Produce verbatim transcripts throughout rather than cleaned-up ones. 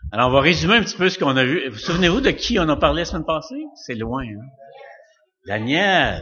Alors, on va résumer un petit peu ce qu'on a vu. Vous souvenez-vous de qui on a parlé la semaine passée? C'est loin, hein? Daniel.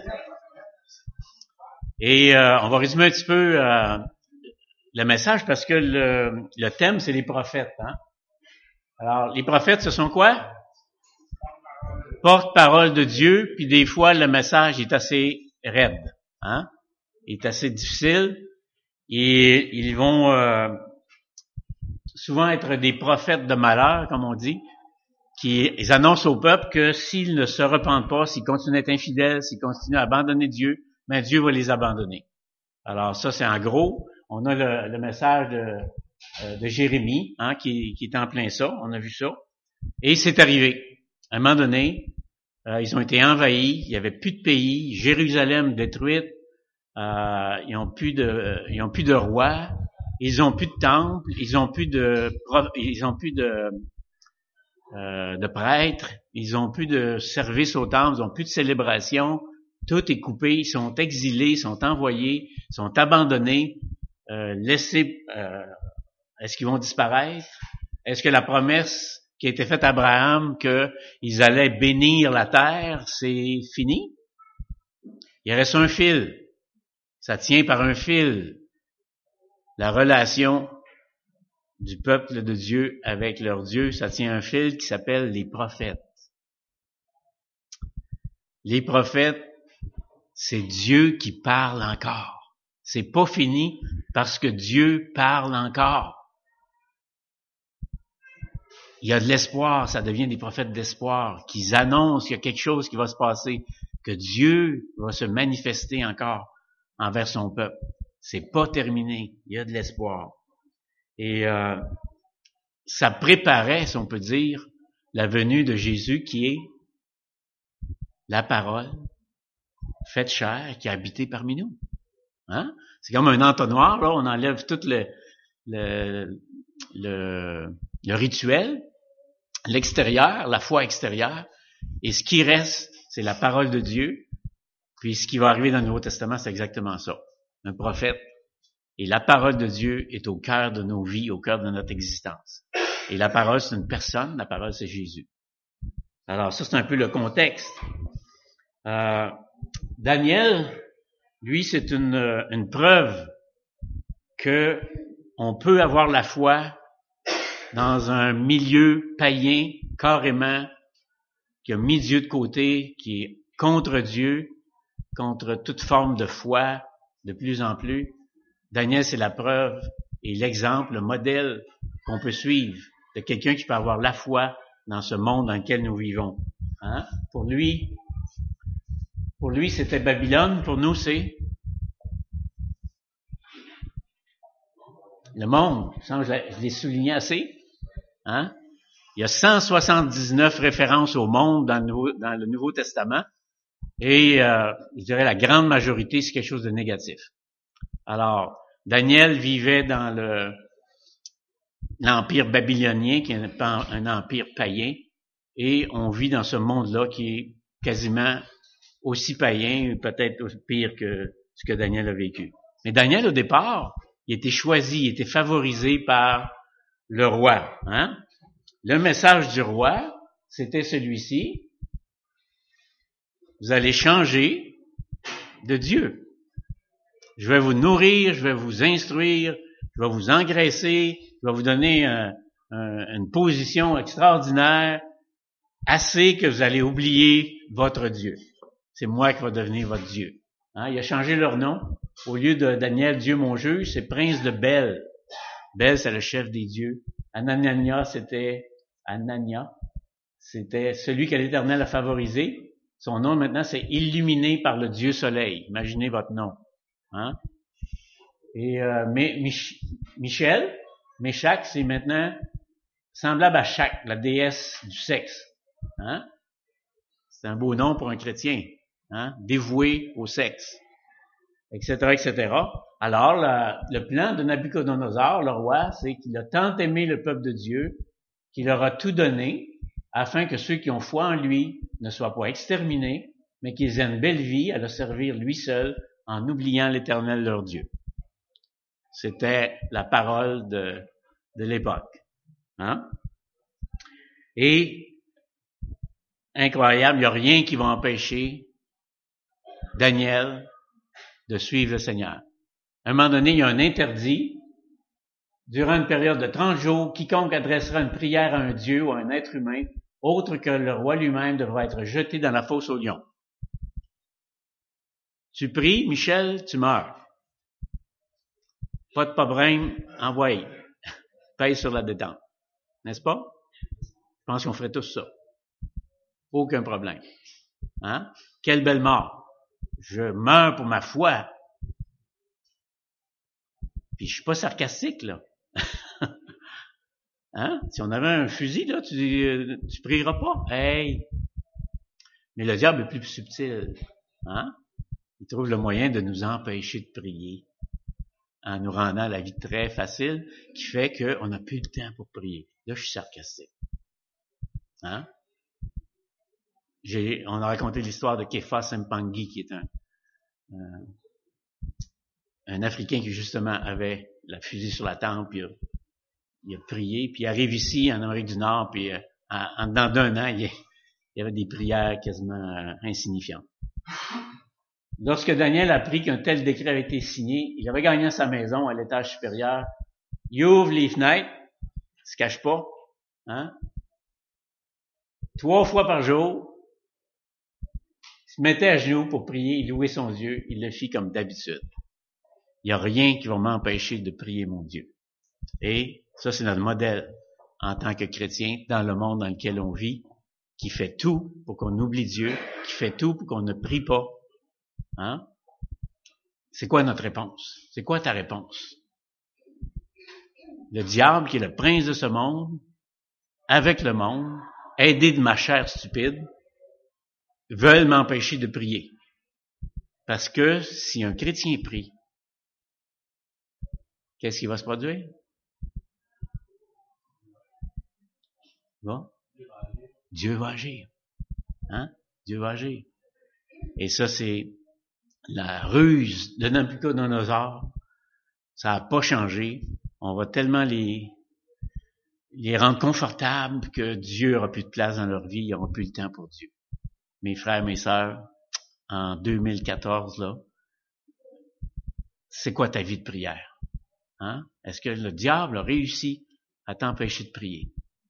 Et euh, on va résumer un petit peu euh, le message parce que le, le thème, c'est les prophètes. Hein? Alors, les prophètes, ce sont quoi? Porte-parole de Dieu, puis des fois, le message est assez raide. Hein? Il est assez difficile. Et ils vont euh, souvent être des prophètes de malheur, comme on dit, qui ils annoncent au peuple que s'ils ne se repentent pas, s'ils continuent d'être infidèles, s'ils continuent à abandonner Dieu, ben Dieu va les abandonner. Alors ça, c'est en gros. On a le, le message de, de Jérémie, hein, qui, qui est en plein ça. On a vu ça. Et c'est arrivé. À un moment donné, euh, ils ont été envahis. Il y avait plus de pays. Jérusalem détruite. Euh, ils ont plus de, ils ont plus de roi. Ils ont plus de temple. Ils ont plus de, ils ont plus de, euh, de prêtres. Ils ont plus de service au temple. Ils ont plus de célébration. Tout est coupé. Ils sont exilés. Ils sont envoyés. Ils sont abandonnés. Euh, laissés. Euh, est-ce qu'ils vont disparaître? Est-ce que la promesse qui a été faite à Abraham qu'ils allaient bénir la terre, c'est fini? Il reste un fil. Ça tient par un fil. La relation du peuple de Dieu avec leur Dieu, ça tient un fil qui s'appelle les prophètes. Les prophètes, c'est Dieu qui parle encore. C'est pas fini parce que Dieu parle encore. Il y a de l'espoir, ça devient des prophètes d'espoir, qui annoncent qu'il y a quelque chose qui va se passer, que Dieu va se manifester encore envers son peuple. C'est pas terminé, il y a de l'espoir. Et euh, ça préparait, si on peut dire, la venue de Jésus qui est la parole faite chair qui a habité parmi nous. Hein? C'est comme un entonnoir, là, on enlève tout le, le, le, le rituel, l'extérieur, la foi extérieure, et ce qui reste, c'est la parole de Dieu. Puis ce qui va arriver dans le Nouveau Testament, c'est exactement ça. Un prophète. Et la parole de Dieu est au cœur de nos vies, au cœur de notre existence. Et la parole, c'est une personne, la parole, c'est Jésus. Alors ça, c'est un peu le contexte. Euh, Daniel, lui, c'est une, une preuve que on peut avoir la foi dans un milieu païen, carrément, qui a mis Dieu de côté, qui est contre Dieu, contre toute forme de foi, de plus en plus. Daniel, c'est la preuve et l'exemple, le modèle qu'on peut suivre de quelqu'un qui peut avoir la foi dans ce monde dans lequel nous vivons. Hein? Pour lui, pour lui, c'était Babylone. Pour nous, c'est le monde. Je l'ai souligné assez. Hein? Il y a cent soixante-dix-neuf références au monde dans le Nouveau, dans le Nouveau Testament. Et euh, je dirais la grande majorité, c'est quelque chose de négatif. Alors, Daniel vivait dans le l'empire babylonien, qui est un, un empire païen, et on vit dans ce monde-là qui est quasiment aussi païen, ou peut-être aussi pire que ce que Daniel a vécu. Mais Daniel, au départ, il était choisi, il était favorisé par le roi. Hein? Le message du roi, c'était celui-ci. Vous allez changer de Dieu. Je vais vous nourrir, je vais vous instruire, je vais vous engraisser, je vais vous donner un, un, une position extraordinaire, assez que vous allez oublier votre Dieu. C'est moi qui vais devenir votre Dieu. Hein? Il a changé leur nom. Au lieu de Daniel, Dieu mon juge, c'est Prince de Bel. Bel, c'est le chef des dieux. Anania, c'était Anania. C'était celui que l'Éternel a favorisé. Son nom maintenant, c'est illuminé par le Dieu Soleil. Imaginez votre nom. Hein? Et euh, Mich- Michel, Méchac, c'est maintenant semblable à Chac, la déesse du sexe. Hein? C'est un beau nom pour un chrétien, hein? Dévoué au sexe, et cetera, et cetera. Alors, la, le plan de Nabuchodonosor, le roi, c'est qu'il a tant aimé le peuple de Dieu qu'il leur a tout donné afin que ceux qui ont foi en lui ne soient pas exterminés, mais qu'ils aient une belle vie à le servir lui seul en oubliant l'Éternel leur Dieu. C'était la parole de, de l'époque. Hein? Et, incroyable, il n'y a rien qui va empêcher Daniel de suivre le Seigneur. À un moment donné, il y a un interdit. Durant une période de trente jours, quiconque adressera une prière à un Dieu ou à un être humain, autre que le roi lui-même, devra être jeté dans la fosse au lion. Tu pries, Michel, tu meurs. Pas de problème, envoie. Paye sur la détente. N'est-ce pas? Je pense qu'on ferait tous ça. Aucun problème. Hein? Quelle belle mort. Je meurs pour ma foi. Puis je suis pas sarcastique, là. Hein? Si on avait un fusil, là, tu, euh, tu prieras pas. Hey! Mais le diable est plus subtil. Hein? Il trouve le moyen de nous empêcher de prier en nous rendant la vie très facile, qui fait qu'on n'a plus le temps pour prier. Là, je suis sarcastique. Hein? J'ai, on a raconté l'histoire de Kefa Sempangi, qui est un, un, un Africain qui, justement, avait la fusil sur la tempe, puis il a, il a prié, puis il arrive ici, en Amérique du Nord, puis euh, en, en dedans d'un an, il y, a, il y avait des prières quasiment euh, insignifiantes. Lorsque Daniel a appris qu'un tel décret avait été signé, il avait gagné sa maison à l'étage supérieur. Il ouvre les fenêtres, il se cache pas, hein? Trois fois par jour, il se mettait à genoux pour prier et louer son Dieu. Il le fit comme d'habitude. Il n'y a rien qui va m'empêcher de prier mon Dieu. Et ça, c'est notre modèle en tant que chrétien dans le monde dans lequel on vit, qui fait tout pour qu'on oublie Dieu, qui fait tout pour qu'on ne prie pas. Hein? C'est quoi notre réponse? C'est quoi ta réponse? Le diable, qui est le prince de ce monde, avec le monde, aidé de ma chair stupide, veulent m'empêcher de prier. Parce que si un chrétien prie, qu'est-ce qui va se produire? Bon? Dieu va agir. Hein? Dieu va agir. Et ça, c'est la ruse de Nabucodonosor. Ça n'a pas changé. On va tellement les, les rendre confortables que Dieu n'aura plus de place dans leur vie. Ils n'auront plus le temps pour Dieu. Mes frères, mes sœurs, en deux mille quatorze, là, c'est quoi ta vie de prière? Hein? Est-ce que le diable a réussi à t'empêcher de prier?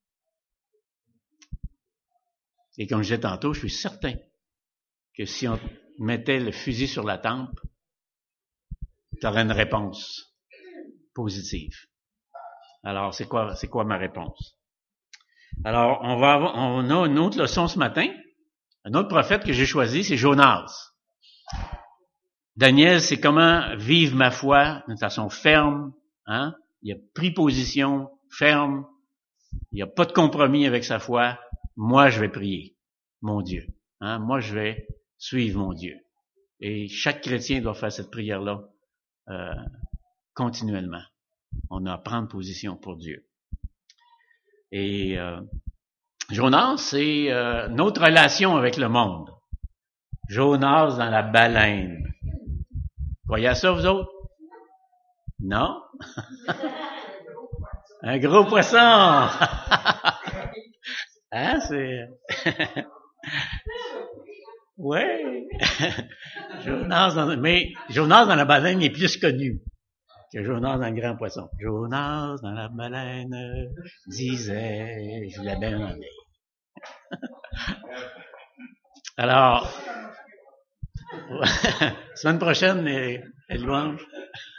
Et comme je disais tantôt, je suis certain que si on mettait le fusil sur la tempe, tu aurais une réponse positive. Alors, c'est quoi, c'est quoi ma réponse? Alors, on va avoir, on a une autre leçon ce matin. Un autre prophète que j'ai choisi, c'est Jonas. Daniel, c'est comment vivre ma foi d'une façon ferme, hein? Il a pris position ferme. Il n'y a pas de compromis avec sa foi. Moi, je vais prier mon Dieu. Hein? Moi, je vais suivre mon Dieu. Et chaque chrétien doit faire cette prière-là euh, continuellement. On a à prendre position pour Dieu. Et euh, Jonas, c'est euh, notre relation avec le monde. Jonas dans la baleine. Voyez ça, vous autres? Non? Un gros poisson! Hein, c'est... ouais. Jonas dans... Mais Jonas dans la baleine est plus connu que Jonas dans le grand poisson. Jonas dans la baleine disait, je voulais bien en aller. Alors, semaine prochaine, les, les louanges.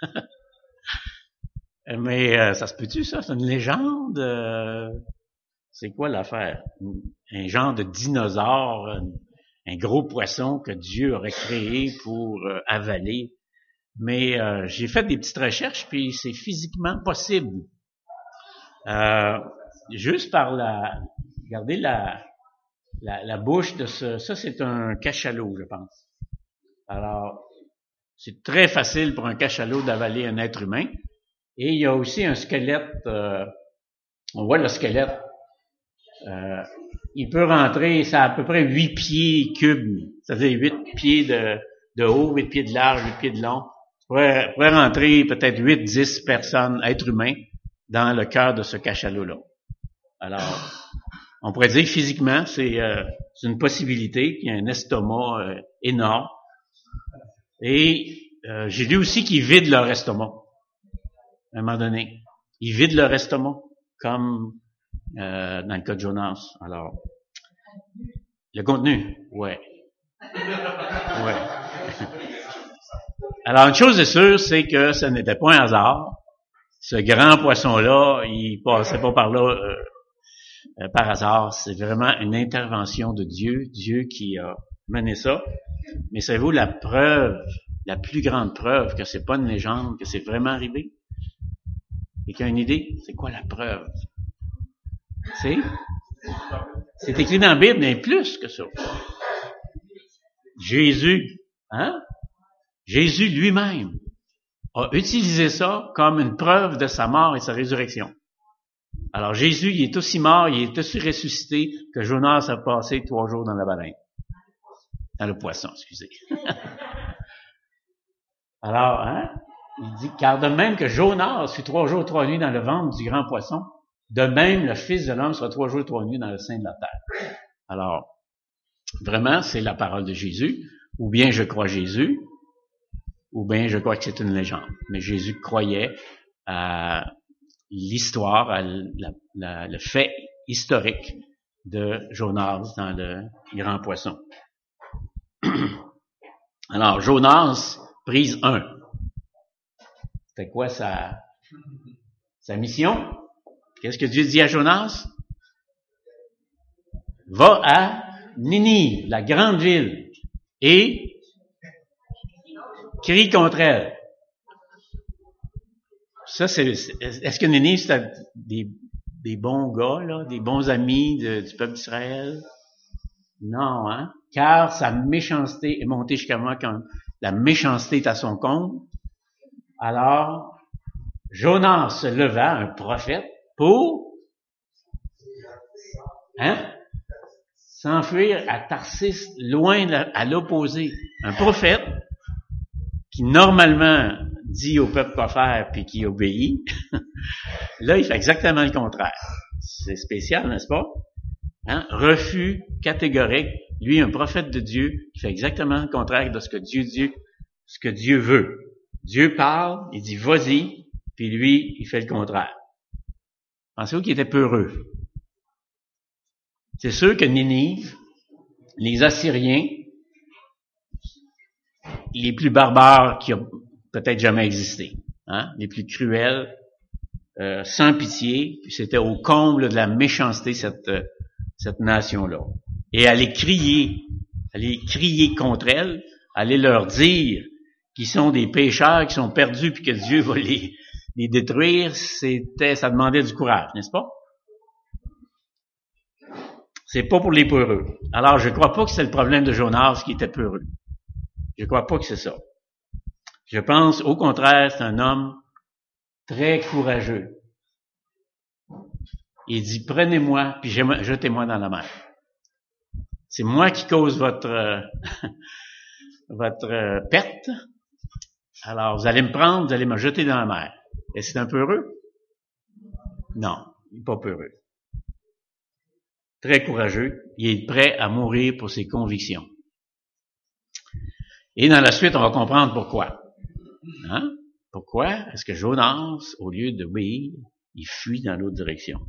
Mais euh, ça se peut-tu, ça? C'est une légende? Euh, c'est quoi l'affaire? Un genre de dinosaure, un, un gros poisson que Dieu aurait créé pour euh, avaler. Mais euh, j'ai fait des petites recherches, puis c'est physiquement possible. Euh, juste par la... Regardez la, la, la bouche de ce... Ça, c'est un cachalot, je pense. Alors, c'est très facile pour un cachalot d'avaler un être humain. Et il y a aussi un squelette, euh, on voit le squelette, euh, il peut rentrer, ça a à peu près huit pieds cubes, c'est-à-dire huit pieds de, de haut, huit pieds de large, huit pieds de long. Il pourrait, pourrait rentrer peut-être huit, dix personnes, êtres humains, dans le cœur de ce cachalot-là. Alors, On pourrait dire que physiquement, c'est, euh, c'est une possibilité qu'il y a un estomac euh, énorme. Et euh, j'ai lu aussi qu'ils vident leur estomac. À un moment donné. Ils vident leur estomac, comme euh, dans le cas de Jonas. Alors, le contenu, ouais. Ouais. Alors, une chose est sûre, c'est que ce n'était pas un hasard. Ce grand poisson-là, il passait pas par là euh, euh, par hasard. C'est vraiment une intervention de Dieu, Dieu qui a mené ça. Mais savez-vous la preuve, la plus grande preuve que c'est pas une légende, que c'est vraiment arrivé? Quelqu'un a une idée? C'est quoi la preuve? C'est? C'est écrit dans la Bible, mais plus que ça. Jésus, hein? Jésus lui-même a utilisé ça comme une preuve de sa mort et de sa résurrection. Alors Jésus, il est aussi mort, il est aussi ressuscité que Jonas a passé trois jours dans la baleine. Dans le poisson, excusez. Alors, hein? Il dit, car de même que Jonas fut trois jours, trois nuits dans le ventre du grand poisson, de même le Fils de l'homme sera trois jours, trois nuits dans le sein de la terre. Alors, vraiment, c'est la parole de Jésus, ou bien je crois Jésus, ou bien je crois que c'est une légende. Mais Jésus croyait à l'histoire, à la, la, le fait historique de Jonas dans le grand poisson. Alors, Jonas, prise un. C'était quoi sa, sa mission? Qu'est-ce que Dieu dit à Jonas? Va à Ninive, la grande ville, et crie contre elle. Ça, c'est, est-ce que Ninive, c'est des, des bons gars, là, des bons amis de, du peuple d'Israël? Non, hein? Car sa méchanceté est montée jusqu'à moi quand la méchanceté est à son compte. Alors, Jonas se leva, un prophète, pour, hein? S'enfuir à Tarsis, loin à l'opposé. Un prophète qui normalement dit au peuple quoi faire puis qui obéit. Là, il fait exactement le contraire. C'est spécial, n'est-ce pas? Hein? Refus catégorique. Lui, un prophète de Dieu qui fait exactement le contraire de ce que Dieu dit, ce que Dieu veut. Dieu parle, il dit vas-y, puis lui, il fait le contraire. Pensez-vous qu'il était peureux? C'est sûr que Ninive, les Assyriens, les plus barbares qui ont peut-être jamais existé, hein, les plus cruels, euh, sans pitié, puis c'était au comble de la méchanceté cette euh, cette nation-là. Et aller crier, aller crier contre elle, aller leur dire qu'ils sont des pécheurs, qui sont perdus, puis que Dieu va les les détruire, c'était, ça demandait du courage, n'est-ce pas? C'est pas pour les peureux. Alors, je crois pas que c'est le problème de Jonas qui était peureux. Je crois pas que c'est ça. Je pense, au contraire, c'est un homme très courageux. Il dit, prenez-moi, puis jetez-moi dans la mer. C'est moi qui cause votre, euh, votre euh, perte. Alors, vous allez me prendre, vous allez me jeter dans la mer. Et c'est un peureux? Non, il n'est pas peureux. Très courageux. Il est prêt à mourir pour ses convictions. Et dans la suite, on va comprendre pourquoi. Hein? Pourquoi est-ce que Jonas, au lieu d'obéir, il fuit dans l'autre direction?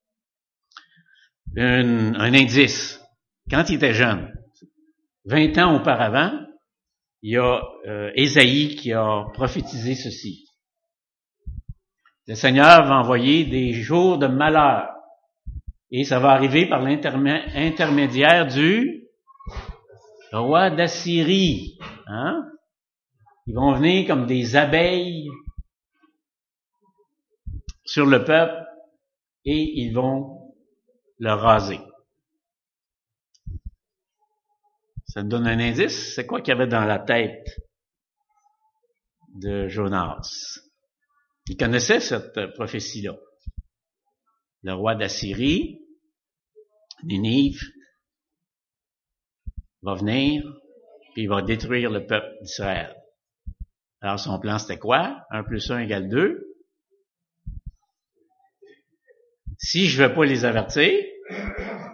Un, un indice. Quand il était jeune, vingt ans auparavant, il y a euh, Ésaïe qui a prophétisé ceci. Le Seigneur va envoyer des jours de malheur. Et ça va arriver par l'intermédiaire du roi d'Assyrie. Hein? Ils vont venir comme des abeilles sur le peuple et ils vont le raser. Ça nous donne un indice. C'est quoi qu'il y avait dans la tête de Jonas? Il connaissait cette prophétie-là. Le roi d'Assyrie, Ninive, va venir, puis il va détruire le peuple d'Israël. Alors son plan, c'était quoi? un plus un égale deux. Si je ne vais pas les avertir,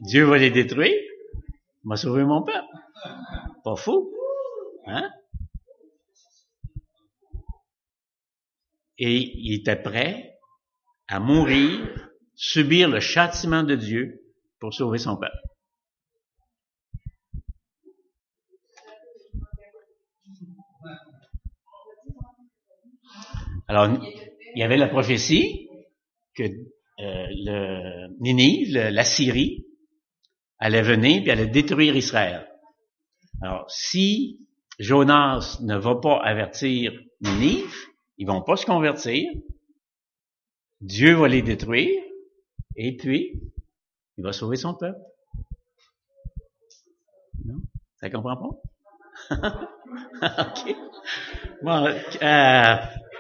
Dieu va les détruire. Il m'a sauvé mon peuple. Pas fou. Hein? Et il était prêt à mourir, subir le châtiment de Dieu pour sauver son peuple. Alors, il y avait la prophétie que euh, le Ninive, le, la Syrie, allait venir puis allait détruire Israël. Alors, si Jonas ne va pas avertir Ninive, ils vont pas se convertir, Dieu va les détruire, et puis, il va sauver son peuple. Non? Ça comprend pas? OK. Bon, euh,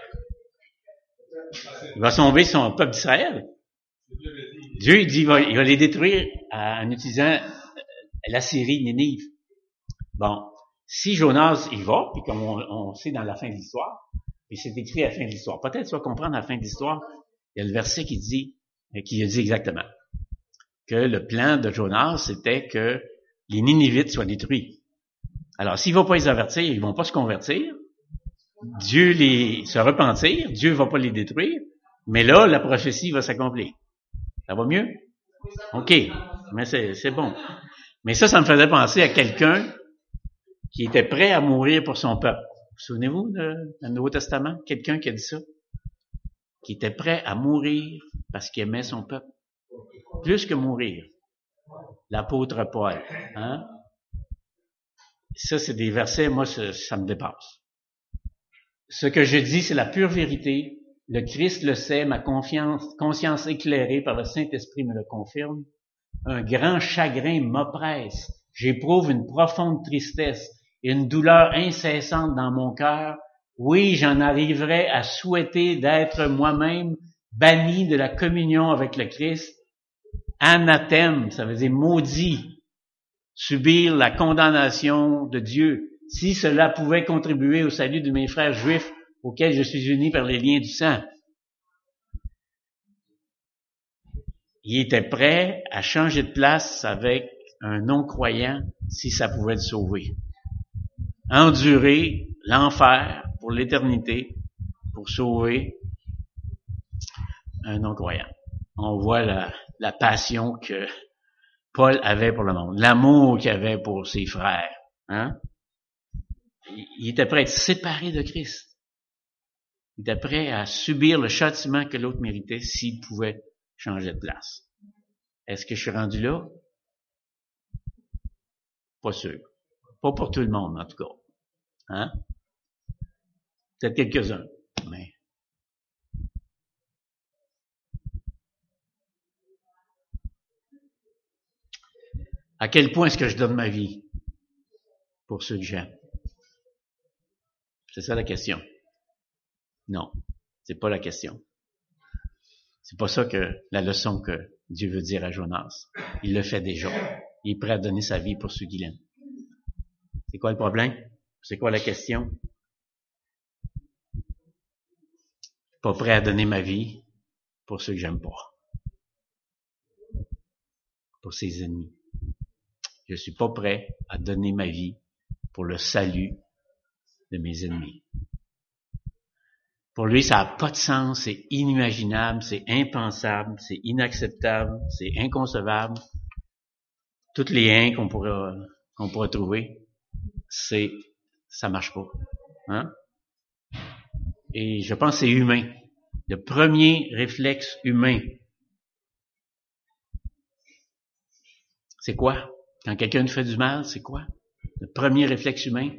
il va sauver son peuple d'Israël. Dieu, il dit, il va, il va les détruire en utilisant la Syrie, Ninive. Bon, si Jonas y va, puis comme on, on sait dans la fin de l'histoire, puis c'est écrit à la fin de l'histoire, peut-être tu vas comprendre à la fin de l'histoire, il y a le verset qui dit, qui dit exactement, que le plan de Jonas, c'était que les Ninivites soient détruits. Alors, s'il ne va pas les avertir, ils vont pas se convertir, Dieu les, se repentir, Dieu va pas les détruire, mais là, la prophétie va s'accomplir. Ça va mieux? OK. Mais c'est, c'est bon. Mais ça, ça me faisait penser à quelqu'un qui était prêt à mourir pour son peuple. Vous souvenez-vous de, dans le Nouveau Testament? Quelqu'un qui a dit ça? Qui était prêt à mourir parce qu'il aimait son peuple. Plus que mourir. L'apôtre Paul. Hein? Ça, c'est des versets, moi, ça, ça me dépasse. Ce que je dis, c'est la pure vérité. Le Christ le sait, ma confiance, conscience éclairée par le Saint-Esprit me le confirme. Un grand chagrin m'oppresse. J'éprouve une profonde tristesse et une douleur incessante dans mon cœur. Oui, j'en arriverai à souhaiter d'être moi-même banni de la communion avec le Christ. Anathème, ça veut dire maudit. Subir la condamnation de Dieu. Si cela pouvait contribuer au salut de mes frères juifs auxquels je suis uni par les liens du sang. Il était prêt à changer de place avec un non-croyant si ça pouvait le sauver. Endurer l'enfer pour l'éternité pour sauver un non-croyant. On voit la, la passion que Paul avait pour le monde, l'amour qu'il avait pour ses frères. Hein? Il était prêt à être séparé de Christ. Il était prêt à subir le châtiment que l'autre méritait s'il pouvait changer de place. Est-ce que je suis rendu là? Pas sûr. Pas pour tout le monde, en tout cas. Hein? Peut-être quelques-uns, mais... À quel point est-ce que je donne ma vie pour ceux que j'aime? C'est ça la question. Non, c'est pas la question. C'est pas ça que la leçon que Dieu veut dire à Jonas. Il le fait déjà. Il est prêt à donner sa vie pour ceux qu'il aime. C'est quoi le problème? C'est quoi la question? Pas prêt à donner ma vie pour ceux que j'aime pas. Pour ses ennemis. Je suis pas prêt à donner ma vie pour le salut de mes ennemis. Pour lui, ça n'a pas de sens, c'est inimaginable, c'est impensable, c'est inacceptable, c'est inconcevable. Toutes les uns qu'on pourra, qu'on pourra trouver, c'est, ça marche pas. Hein? Et je pense que c'est humain. Le premier réflexe humain, c'est quoi? Quand quelqu'un nous fait du mal, c'est quoi? Le premier réflexe humain?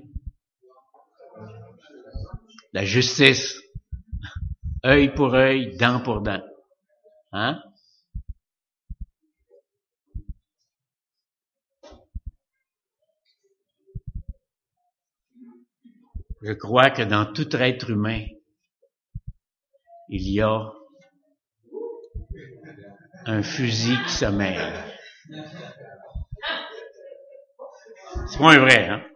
La justice. Œil pour œil, dent pour dent. Hein? Je crois que dans tout être humain, il y a un fusil qui se mêle. C'est pas un vrai, hein?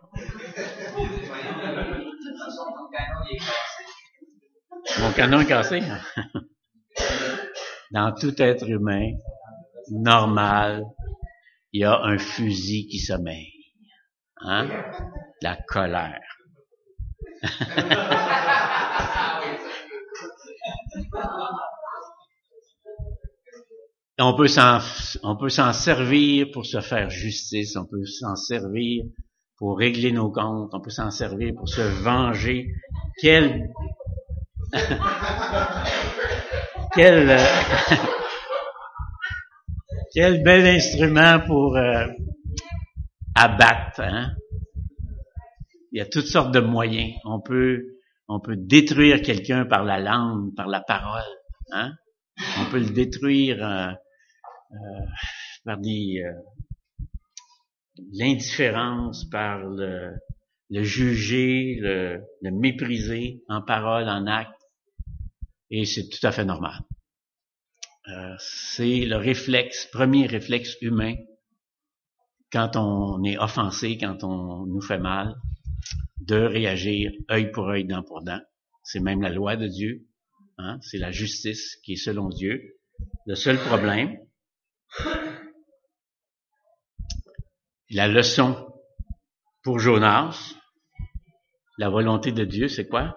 Mon canon est cassé. Dans tout être humain, normal, il y a un fusil qui sommeille. Hein? La colère. On peut s'en, on peut s'en servir pour se faire justice, on peut s'en servir pour régler nos comptes, on peut s'en servir pour se venger. Quel, quel, euh, quel bel instrument pour euh, abattre, hein? Il y a toutes sortes de moyens. On peut, on peut détruire quelqu'un par la langue, par la parole, hein? On peut le détruire euh, euh, par des, euh, l'indifférence, par le, le juger, le, le mépriser en parole, en acte. Et c'est tout à fait normal. Euh, c'est le réflexe, premier réflexe humain, quand on est offensé, quand on nous fait mal, de réagir œil pour œil, dent pour dent. C'est même la loi de Dieu. Hein? C'est la justice qui est selon Dieu. Le seul problème, la leçon pour Jonas, la volonté de Dieu, c'est quoi?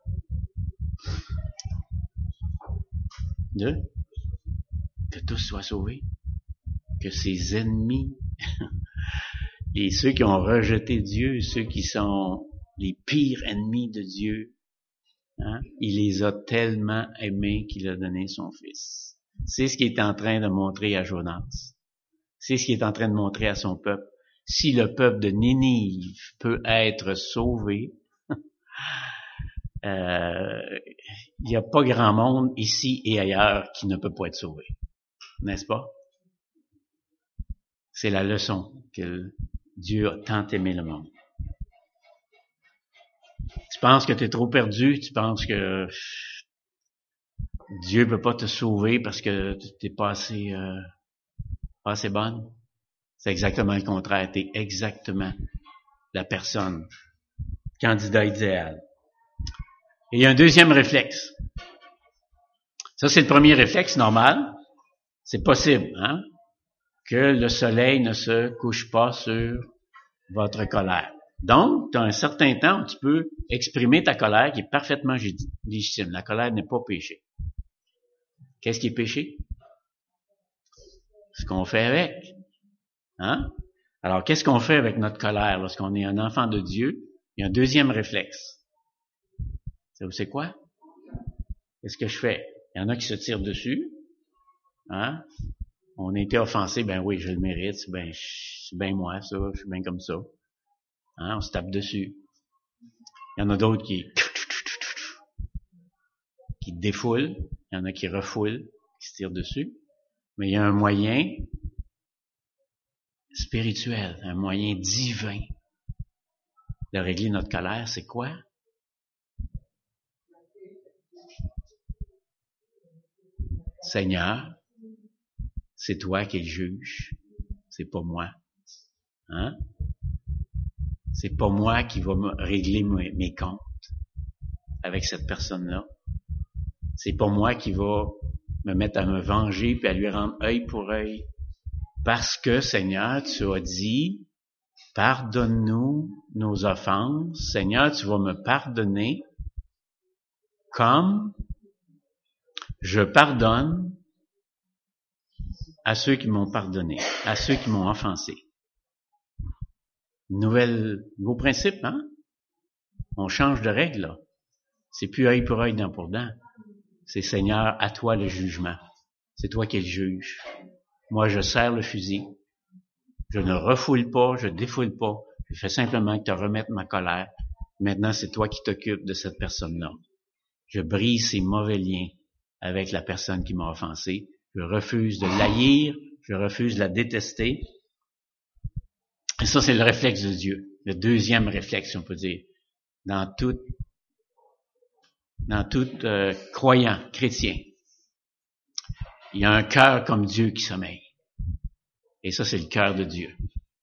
De que tous soient sauvés, que ses ennemis, et ceux qui ont rejeté Dieu, ceux qui sont les pires ennemis de Dieu, hein, il les a tellement aimés qu'il a donné son Fils. C'est ce qu'il est en train de montrer à Jonas. C'est ce qu'il est en train de montrer à son peuple. Si le peuple de Ninive peut être sauvé, euh, il n'y a pas grand monde ici et ailleurs qui ne peut pas être sauvé. N'est-ce pas? C'est la leçon que Dieu a tant aimé le monde. Tu penses que tu es trop perdu, tu penses que Dieu ne peut pas te sauver parce que tu n'es pas assez, euh, pas assez bonne? C'est exactement le contraire. Tu es exactement la personne, candidat idéal. Et il y a un deuxième réflexe. Ça, c'est le premier réflexe normal. C'est possible, hein, que le soleil ne se couche pas sur votre colère. Donc, tu as un certain temps où tu peux exprimer ta colère qui est parfaitement légitime. La colère n'est pas péché. Qu'est-ce qui est péché? Ce qu'on fait avec. Hein? Alors, qu'est-ce qu'on fait avec notre colère lorsqu'on est un enfant de Dieu? Il y a un deuxième réflexe. Vous savez quoi? Qu'est-ce que je fais? Il y en a qui se tirent dessus. Hein? On a été offensé, ben oui, je le mérite, c'est bien c'est bien moi, ça, je suis bien comme ça. Hein? On se tape dessus. Il y en a d'autres qui qui défoulent, il y en a qui refoulent, qui se tirent dessus. Mais il y a un moyen spirituel, un moyen divin de régler notre colère, c'est quoi? Seigneur, c'est toi qui es le juge, c'est pas moi. Hein? C'est pas moi qui va me régler mes, mes comptes avec cette personne-là. C'est pas moi qui va me mettre à me venger puis à lui rendre œil pour œil. Parce que, Seigneur, tu as dit, pardonne-nous nos offenses. Seigneur, tu vas me pardonner comme je pardonne à ceux qui m'ont pardonné, à ceux qui m'ont offensé. Nouvelle, nouveau principe, hein? On change de règle, là. C'est plus œil pour œil, dent pour dent. C'est Seigneur, à toi le jugement. C'est toi qui es le juge. Moi, je serre le fusil. Je ne refoule pas, je défoule pas. Je fais simplement te remettre ma colère. Maintenant, c'est toi qui t'occupes de cette personne-là. Je brise ces mauvais liens avec la personne qui m'a offensé. Je refuse de l'haïr, je refuse de la détester. Et ça, c'est le réflexe de Dieu. Le deuxième réflexe, on peut dire. Dans tout, dans tout euh, croyant, chrétien, il y a un cœur comme Dieu qui sommeille. Et ça, c'est le cœur de Dieu.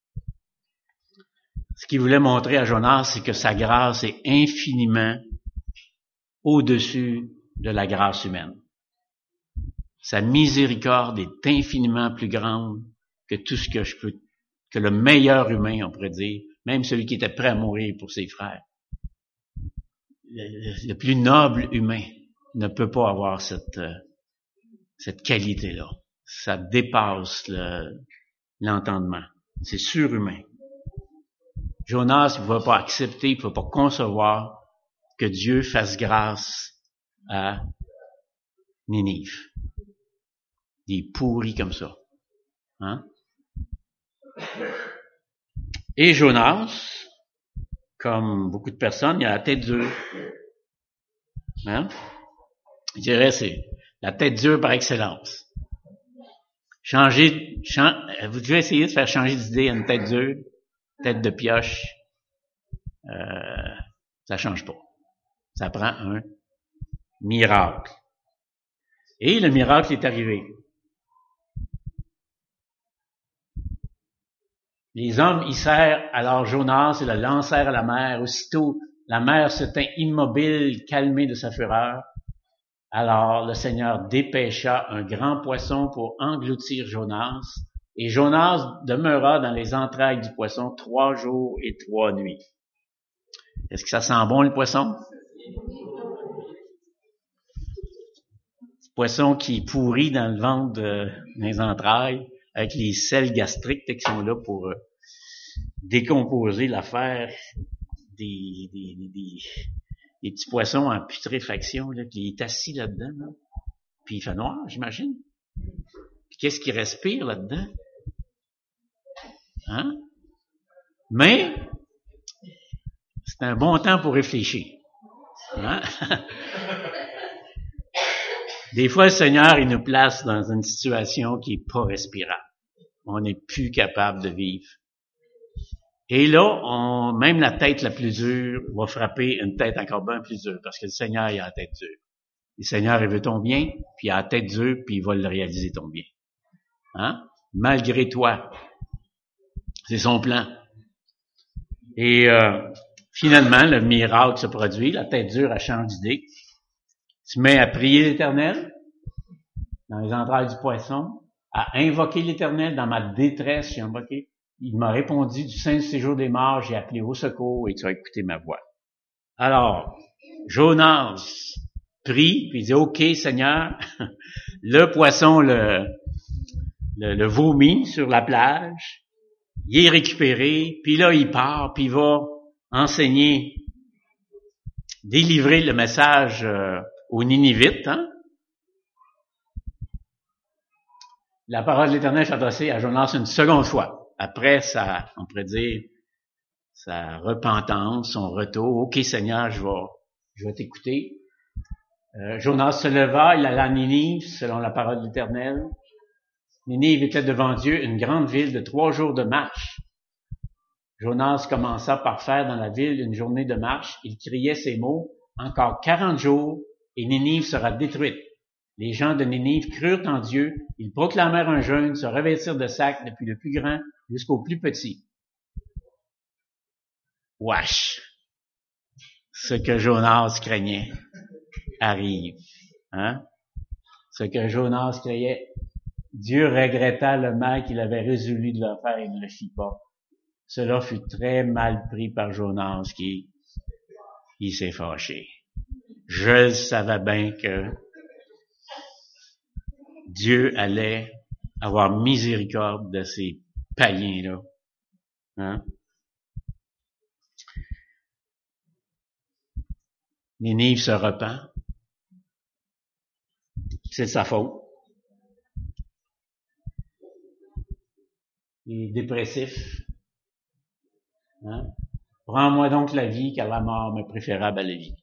Ce qu'il voulait montrer à Jonas, c'est que sa grâce est infiniment au-dessus de la grâce humaine. Sa miséricorde est infiniment plus grande que tout ce que je peux, que le meilleur humain, on pourrait dire, même celui qui était prêt à mourir pour ses frères, le, le plus noble humain ne peut pas avoir cette, euh, cette qualité-là. Ça dépasse le, l'entendement. C'est surhumain. Jonas ne pouvait pas accepter, il ne pouvait pas concevoir que Dieu fasse grâce à Ninive. Il est pourri comme ça. Hein? Et Jonas, comme beaucoup de personnes, il a la tête dure. Hein? Je dirais c'est la tête dure par excellence. Changer, chan, vous devez essayer de faire changer d'idée à une tête dure, tête de pioche, euh, ça change pas. Ça prend un miracle. Et le miracle est arrivé. Les hommes hissèrent alors Jonas et le lancèrent à la mer. Aussitôt, la mer se tint immobile, calmée de sa fureur. Alors le Seigneur dépêcha un grand poisson pour engloutir Jonas, et Jonas demeura dans les entrailles du poisson trois jours et trois nuits. Est-ce que ça sent bon, le poisson? Poisson qui pourrit dans le ventre de, dans les entrailles, avec les sels gastriques qui sont là pour euh, décomposer l'affaire des, des, des, des, des petits poissons en putréfaction, là, qui est assis là-dedans, là. Puis il fait noir, j'imagine. Puis qu'est-ce qui respire là-dedans? Hein? Mais, c'est un bon temps pour réfléchir. Hein? Des fois, le Seigneur, il nous place dans une situation qui est pas respirable. On n'est plus capable de vivre. Et là, on, même la tête la plus dure va frapper une tête encore bien plus dure, parce que le Seigneur, il a la tête dure. Le Seigneur, il veut ton bien, puis il a la tête dure, puis il va le réaliser ton bien. Hein? Malgré toi. C'est son plan. Et euh, finalement, le miracle se produit, la tête dure, elle change d'idée. Tu mets à prier l'Éternel dans les entrailles du poisson, à invoquer l'Éternel dans ma détresse, j'ai invoqué. Il m'a répondu du sein du séjour des morts, j'ai appelé au secours et tu as écouté ma voix. Alors, Jonas prie, puis il dit, OK Seigneur, le poisson le, le, le vomit sur la plage, il est récupéré, puis là il part, puis il va enseigner, délivrer le message euh, aux Ninivites, hein? La parole de l'Éternel est adressée à Jonas une seconde fois. Après sa, on pourrait dire, sa repentance, son retour. OK, Seigneur, je vais, je vais t'écouter. Euh, Jonas se leva, il alla à Ninive, selon la parole de l'Éternel. Ninive était devant Dieu une grande ville de trois jours de marche. Jonas commença par faire dans la ville une journée de marche. Il criait ces mots, encore quarante jours, et Ninive sera détruite. Les gens de Ninive crurent en Dieu, ils proclamèrent un jeûne, se revêtirent de sacs depuis le plus grand jusqu'au plus petit. Wesh! Ce que Jonas craignait arrive. Hein? Ce que Jonas craignait, Dieu regretta le mal qu'il avait résolu de leur faire et ne le fit pas. Cela fut très mal pris par Jonas qui il s'est fâché. Je savais bien que Dieu allait avoir miséricorde de ces païens-là. Hein? Ninive se repent. C'est de sa faute. Il est dépressif. Hein? Prends-moi donc la vie, car la mort m'est préférable à la vie.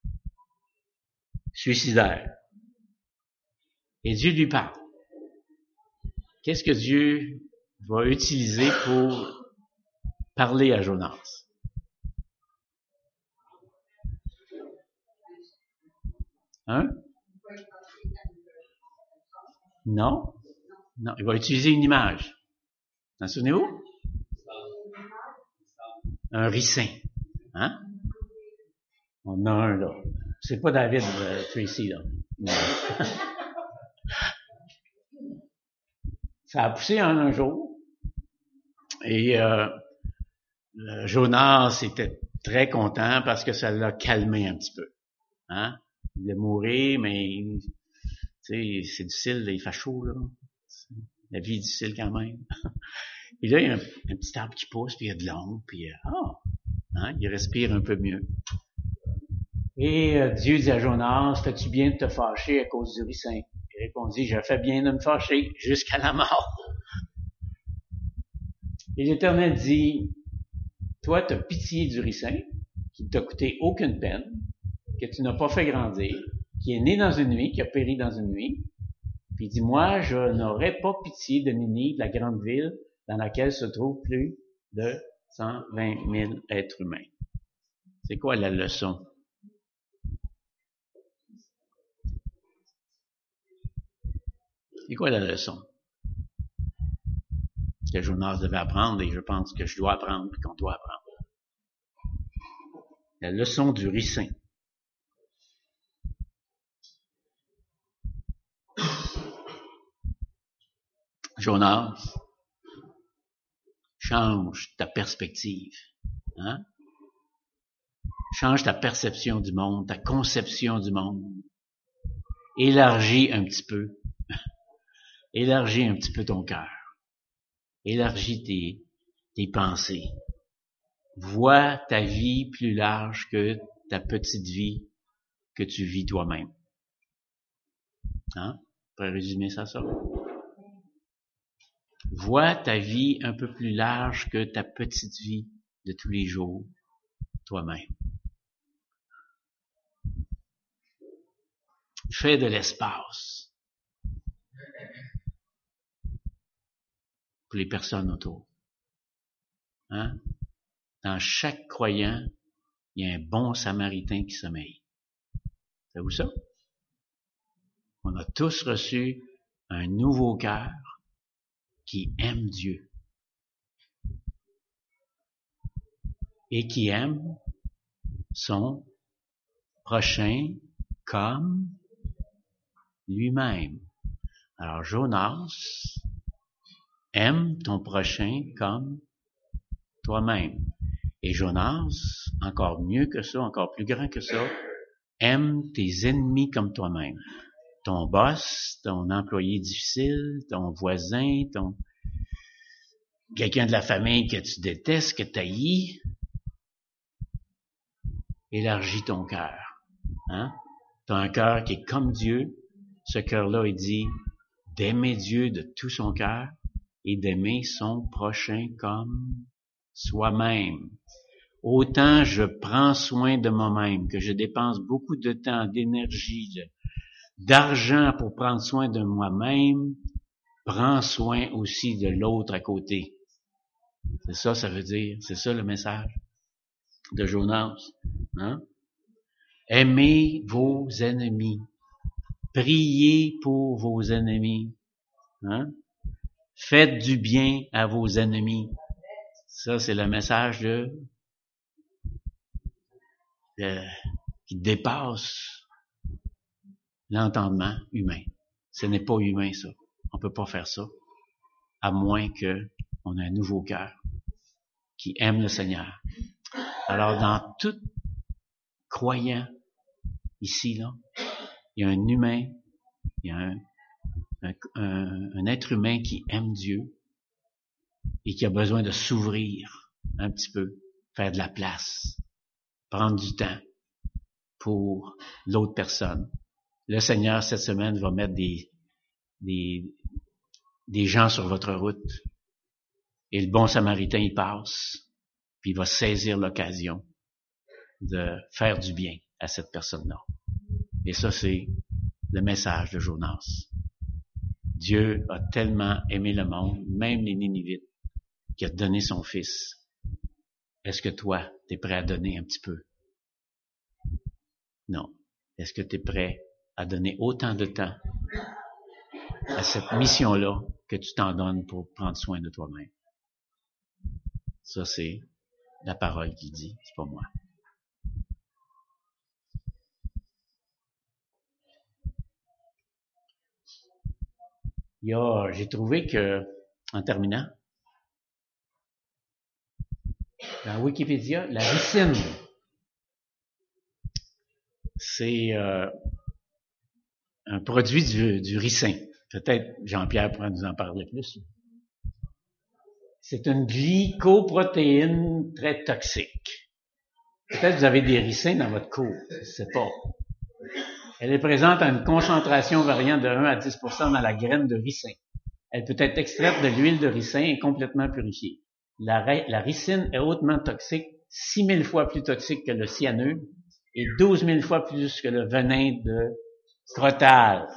Suicidaire. Et Dieu lui parle. Qu'est-ce que Dieu va utiliser pour parler à Jonas? Hein? Non? Non, il va utiliser une image. Vous en souvenez-vous? Un ricin. Hein? On a un là. C'est pas David euh, Tracy, là. Ça a poussé en un jour. Et euh, Jonas était très content parce que ça l'a calmé un petit peu. Hein? Il voulait mourir, mais tu sais, c'est difficile, il fait chaud, là. La vie est difficile quand même. Et là, il y a un, un petit arbre qui pousse, puis il y a de l'ombre, puis ah, oh, hein, il respire un peu mieux. Et euh, Dieu dit à Jonas, fais-tu bien de te fâcher à cause du ricin? Il répondit, je fais bien de me fâcher jusqu'à la mort. Et l'Éternel dit, toi, tu as pitié du ricin, qui ne t'a coûté aucune peine, que tu n'as pas fait grandir, qui est né dans une nuit, qui a péri dans une nuit. Puis il dit, moi, je n'aurais pas pitié de Ninive, la grande ville, dans laquelle se trouvent plus de cent vingt mille êtres humains. C'est quoi la leçon? C'est quoi la leçon que Jonas devait apprendre et je pense que je dois apprendre et qu'on doit apprendre? La leçon du ricin. Jonas, change ta perspective. Hein? Change ta perception du monde, ta conception du monde. Élargis un petit peu. Élargis un petit peu ton cœur. Élargis tes, tes pensées. Vois ta vie plus large que ta petite vie que tu vis toi-même. Hein? On pourrait résumer ça, ça. Vois ta vie un peu plus large que ta petite vie de tous les jours, toi-même. Fais de l'espace pour les personnes autour. Hein? Dans chaque croyant, il y a un bon samaritain qui sommeille. Savez-vous ça? On a tous reçu un nouveau cœur qui aime Dieu et qui aime son prochain comme lui-même. Alors Jonas, aime ton prochain comme toi-même. Et Jonas, encore mieux que ça, encore plus grand que ça, aime tes ennemis comme toi-même. Ton boss, ton employé difficile, ton voisin, ton quelqu'un de la famille que tu détestes, que tu haïs. Élargis ton cœur. Hein? Tu as un cœur qui est comme Dieu. Ce cœur-là, il dit d'aimer Dieu de tout son cœur et d'aimer son prochain comme soi-même. Autant je prends soin de moi-même, que je dépense beaucoup de temps, d'énergie, de, d'argent pour prendre soin de moi-même, prends soin aussi de l'autre à côté. C'est ça, ça veut dire. C'est ça le message de Jonas. Hein? Aimez vos ennemis. Priez pour vos ennemis. Hein? Faites du bien à vos ennemis. Ça, c'est le message de, de qui dépasse l'entendement humain. Ce n'est pas humain, ça. On peut pas faire ça, à moins que on ait un nouveau cœur qui aime le Seigneur. Alors, dans tout croyant ici, là, il y a un humain, il y a un, un, un, un être humain qui aime Dieu et qui a besoin de s'ouvrir un petit peu, faire de la place, prendre du temps pour l'autre personne. Le Seigneur, cette semaine, va mettre des, des, des gens sur votre route. Et le bon samaritain, il passe, puis il va saisir l'occasion de faire du bien à cette personne-là. Et ça, c'est le message de Jonas. Dieu a tellement aimé le monde, même les Ninivites, qu'il a donné son Fils. Est-ce que toi, tu es prêt à donner un petit peu? Non. Est-ce que tu es prêt à donner autant de temps à cette mission-là que tu t'en donnes pour prendre soin de toi-même? Ça, c'est la parole qui dit, c'est pas moi. Il y a, j'ai trouvé que, en terminant, Dans Wikipédia, la ricine, c'est euh, un produit du, du ricin. Peut-être Jean-Pierre pourra nous en parler plus. C'est une glycoprotéine très toxique. Peut-être que vous avez des ricins dans votre cour, je ne sais pas. Elle est présente à une concentration variant de un à dix pour cent dans la graine de ricin. Elle peut être extraite de l'huile de ricin et complètement purifiée. La, la ricine est hautement toxique, six mille fois plus toxique que le cyanure et douze mille fois plus que le venin de crotale.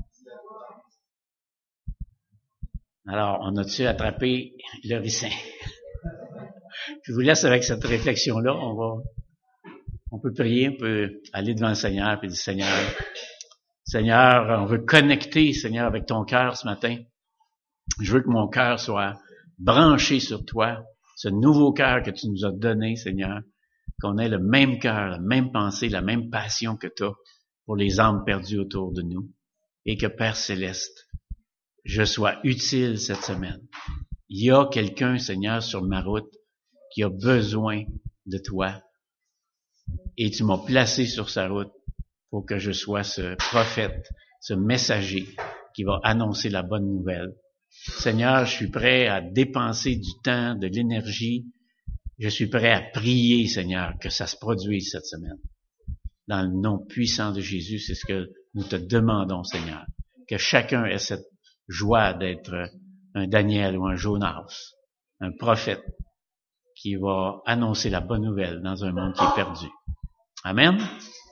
Alors, on a-tu attrapé le ricin? Je vous laisse avec cette réflexion-là. On va, on peut prier, on peut aller devant le Seigneur et dire, Seigneur, Seigneur, on veut connecter, Seigneur, avec ton cœur ce matin. Je veux que mon cœur soit branché sur toi, ce nouveau cœur que tu nous as donné, Seigneur, qu'on ait le même cœur, la même pensée, la même passion que tu as pour les âmes perdues autour de nous. Et que, Père Céleste, je sois utile cette semaine. Il y a quelqu'un, Seigneur, sur ma route qui a besoin de toi. Et tu m'as placé sur sa route pour que je sois ce prophète, ce messager qui va annoncer la bonne nouvelle. Seigneur, je suis prêt à dépenser du temps, de l'énergie. Je suis prêt à prier, Seigneur, que ça se produise cette semaine. Dans le nom puissant de Jésus, c'est ce que nous te demandons, Seigneur. Que chacun ait cette joie d'être un Daniel ou un Jonas, un prophète qui va annoncer la bonne nouvelle dans un monde qui est perdu. Amen.